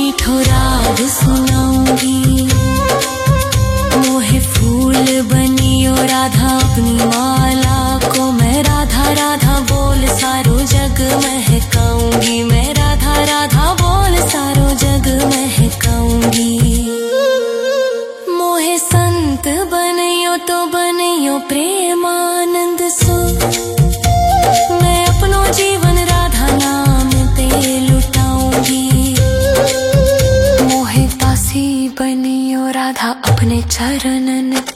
मीठो राग सुनाऊंगी, मोहे फूल बनियो राधा अपनी माला को मैं राधा राधा बोल सारो जग महकाऊंगी, मैं राधा राधा बोल सारो जग महकाऊंगी। मोहे संत बनियो तो बनियो प्रेमानंद सो, मैं अपनो जीवन राधा नाम ते लुटाऊंगी। मोहे दासी बनियो राधा अपने चरणन